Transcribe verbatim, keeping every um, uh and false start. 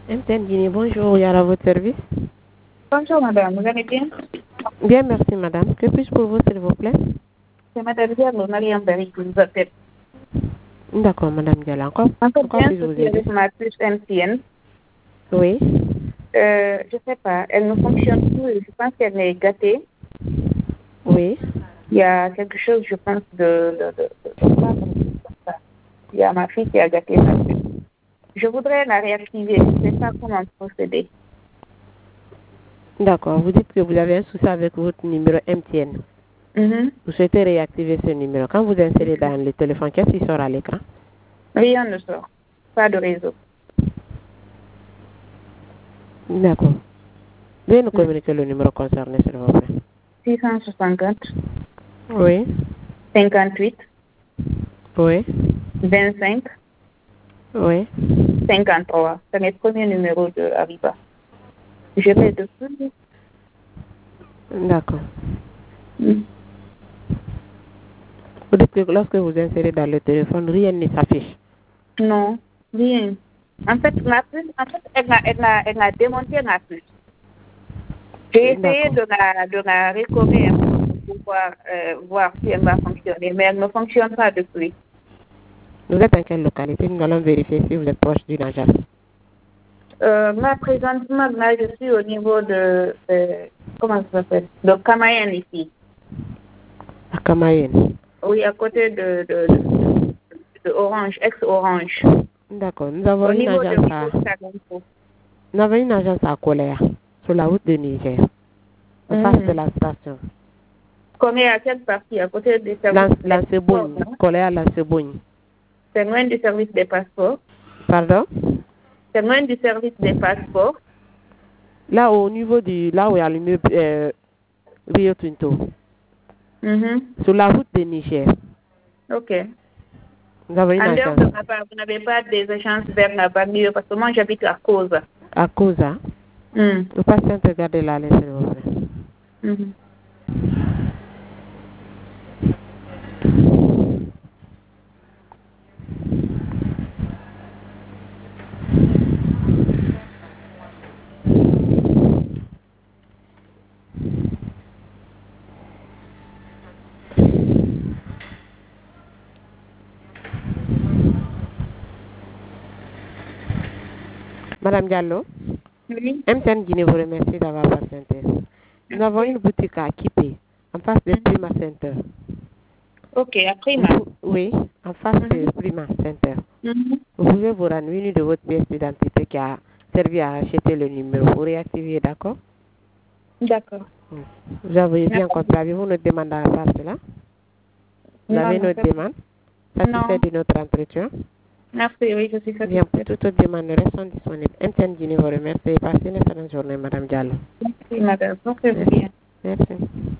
M T N Guinée, bonjour, il y a à votre service. Bonjour madame, vous allez bien? Bien, merci madame. Que puis-je pour vous, s'il vous plaît? C'est madame Diallo, Mariam Berry qui vous appelle. D'accord, madame Diallo. Encore, En fait, encore j'ai un puis-je vous souci aider? avec ma puce M T N. Oui. Euh, je sais pas, elle ne fonctionne plus et je pense qu'elle est gâtée. Oui. Il y a quelque chose, je pense, de... de, de, de, de ça. Il y a ma fille qui a gâté ma puce. Je voudrais la réactiver, je ne sais pas comment procéder. D'accord. Vous dites que vous avez un souci avec votre numéro M T N. Mm-hmm. Vous souhaitez réactiver ce numéro. Quand vous insérez dans le téléphone, qu'est-ce qui sort à l'écran? Rien ne sort. Pas de réseau. D'accord. Veuillez nous Mm. communiquer le numéro concerné, s'il vous plaît. six cent soixante-quatre, Oui. cinquante-huit, Oui. vingt-cinq, Oui. cinquante-trois. C'est mes premiers numéros de Arriba. Je l'ai dessus. D'accord. Mm. Vous dites que lorsque vous insérez dans le téléphone, rien ne s'affiche. Non, rien. En fait, ma puce, en fait, elle m'a, elle m'a, elle m'a démonté ma puce. J'ai essayé D'accord. de la, de la récorer un peu pour pouvoir euh, voir si elle va fonctionner, mais elle ne fonctionne pas depuis. Vous êtes en quelle localité? Nous allons vérifier si vous êtes proche d'une agence. Euh, là, présentement, là, je suis au niveau de, euh, comment ça s'appelle? De Camayen ici. À Kamayenne. Oui, à côté de, de, de, de Orange, ex-Orange. D'accord. Nous avons Au une niveau de agence à, Rivo Saganto. nous avons une agence à Coléa, sur la route de Niger, en face de Mm. la station. Combien à quelle partie? À côté du service Lan- des passeports, Lancebogne, non? Coléa Lancebogne. C'est loin du service des passeports. Pardon? C'est loin du service des passeports. Là, au niveau du, là où il y a l'immeuble euh, Rio Tinto, Mhm. sur la route de Niger, OK. nous avons une En dehors agence de ma part, vous n'avez pas des agences vers la banlieue parce que moi, j'habite à Cause. à Koza. Mm. Le patient regarde la lettre, s'il vous plaît. Mhm. Madame Diallo, Oui. M T N Guinée vous remercie d'avoir patienté. Nous avons une Merci. boutique à Kipé, en face de Mhm. Prima Center. OK, après, Vous ma. pou- Oui, en face Mhm. de Prima Center. Mhm. Vous pouvez vous rendre une de votre pièce d'identité qui a servi à acheter le numéro. Vous réactivez, d'accord? D'accord. Mm. Vous avez bien Merci. compris. Avez-vous notre demande à part cela? Vous Non, avez non, notre c'est bon. demande? Satisfait Non. de notre entretien? Merci, oui, je suis Bien, pour satisfaite. toute autre demande, nous restons disponibles. M T N Guinée vous remercie. Passez une excellente journée, Madame Diallo. Merci, madame. Donc, c'est Merci. bien. Merci.